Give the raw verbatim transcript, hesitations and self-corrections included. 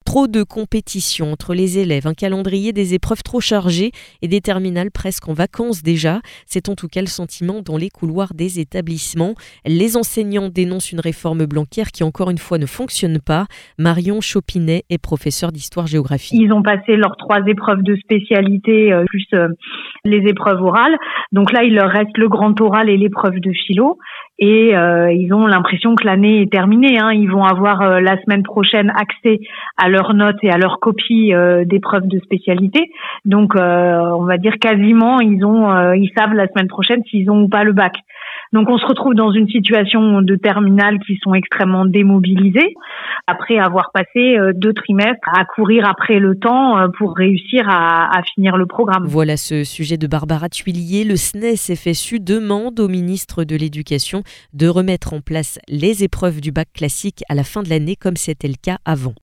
Trop de compétition entre les élèves, un calendrier des épreuves trop chargé et des terminales presque en vacances déjà. C'est en tout cas le sentiment dans les couloirs des établissements. Les enseignants dénoncent une réforme Blanquer qui encore une fois ne fonctionne pas. Marion Chopinet est professeure d'histoire-géographie. Ils ont passé leurs trois épreuves de spécialité euh, plus euh, les épreuves orales. Donc là, il leur reste le grand oral et l'épreuve de philo. Et euh, ils ont l'impression que l'année est terminée. Hein. Ils vont avoir euh, la semaine prochaine accès à leurs notes et à leurs copies euh, d'épreuves de spécialité. Donc, euh, on va dire quasiment, ils ont, euh, ils savent la semaine prochaine s'ils ont ou pas le bac. Donc, on se retrouve dans une situation de terminale qui sont extrêmement démobilisés après avoir passé euh, deux trimestres à courir après le temps euh, pour réussir à, à finir le programme. Voilà ce sujet de Barbara Thuillier. Le S N E S F S U demande au ministre de l'Éducation de remettre en place les épreuves du bac classique à la fin de l'année comme c'était le cas avant.